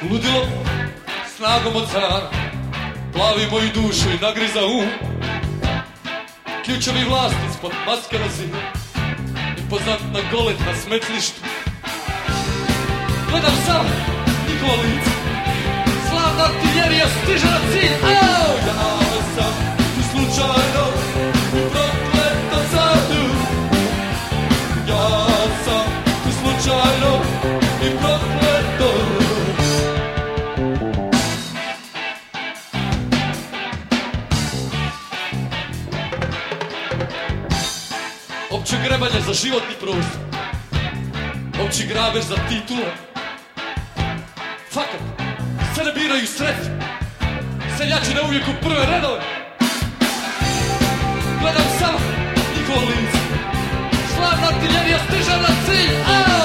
Ludilo, snagom od cara, plavi moju dušu i nagriza ključevi vlasti ispod maske na zidu, impozantna golet na smetlištu. Gledam sam njihovo lice, slavna artiljerija stiže na cilj. Ja sam tu slučajno u prokletom sadu. Ja sam tu slučajno i prokleto. Opće grebanje za životni prostor, opći grabež za titule. Fakat, se ne biraju sretni, seljačine uvijek u prve redove. Gledam samo njihovo lice, slavna artiljerija stiže na cilj.